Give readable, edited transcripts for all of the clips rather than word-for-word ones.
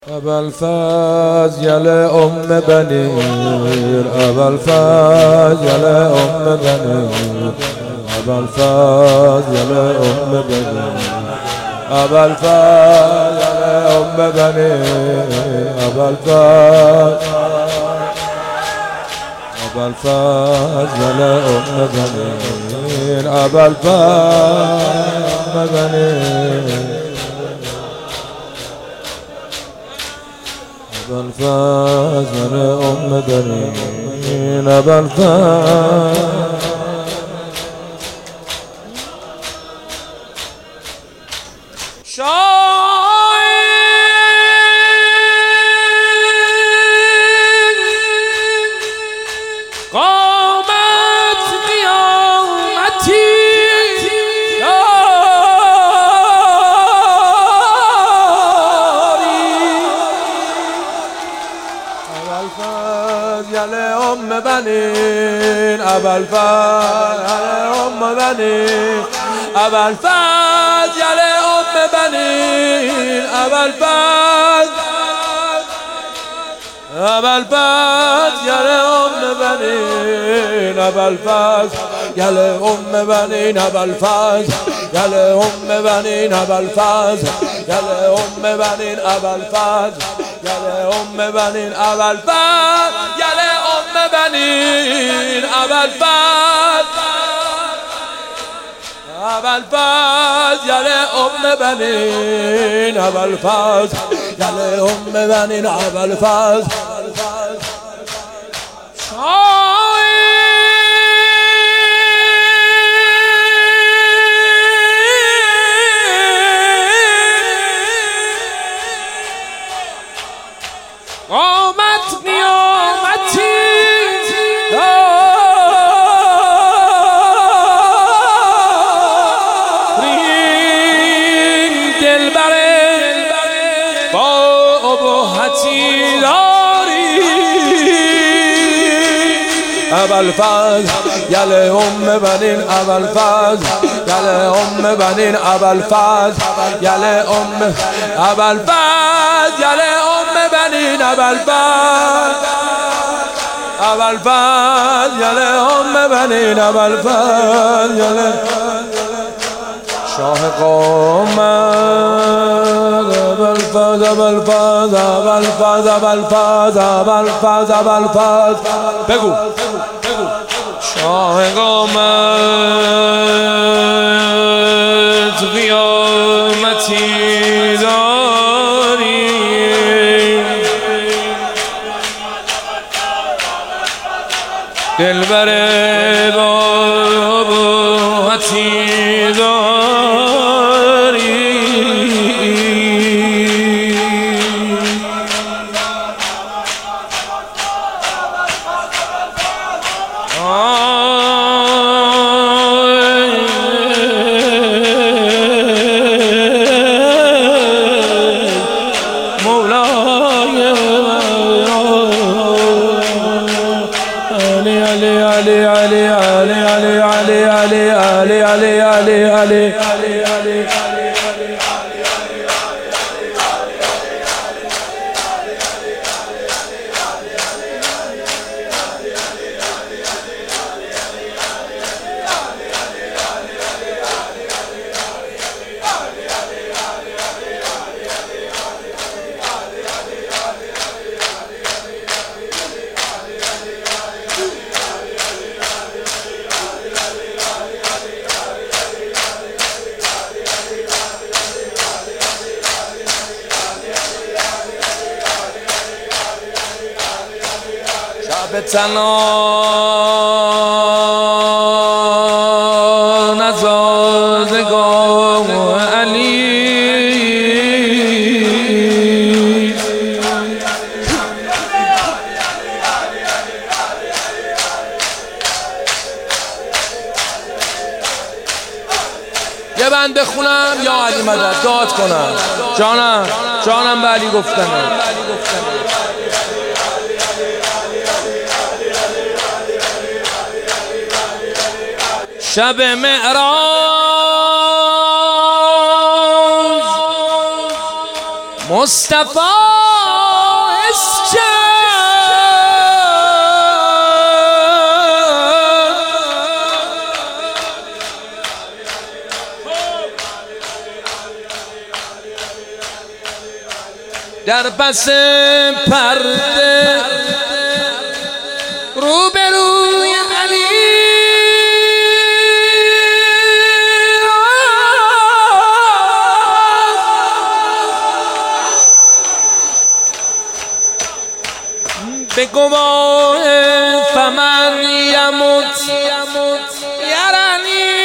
ابوالفضل ام بنیر، ابوالفضل ام بنیر، ابوالفضل ام بنیر، ابوالفضل ام بنیر، ابوالفضل ام بنیر، ابوالفضل ام بنیر، ابوالفضل ام بنین، ابوالفضل قامت قیامتی ابوالفضل ام بنین، ابوالفضل ام بنین، ابوالفضل ام بنین، ابوالفضل ام بنین، ابوالفضل ام بنین، ابوالفضل ام بنین، ابوالفضل ام بنین، ابوالفضل ام بنین، ابوالفضل ام بنین، ابوالفضل ام بنین، ابوالفضل ام بنین، ابوالفضل قامت قیامتی دلبر با ابهتی داری ابوالفضل ام بنین، ابوالفضل ام بنین، ابوالفضل ام بنین، ابوالفضل ام بنین، ابوالفضل شاه قامت، ابوالفضل ابوالفضل ابوالفضل ابوالفضل ابوالفضل بگو شاه قامت قیامتی داری دلبر با ابهتی داری علي علي علي علي علي علي علي علي علي علي علي شب تنان از آزگاه علی یه بند بخونم یا علی مدد داد کنم؟ جانم به علی گفتنه. شب معراج مصطفی در پس پرده روبروی علی به گواه فمن یموت یرانی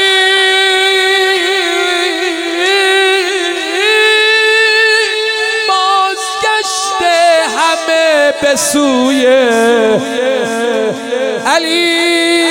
بازگشته همه به سوی علی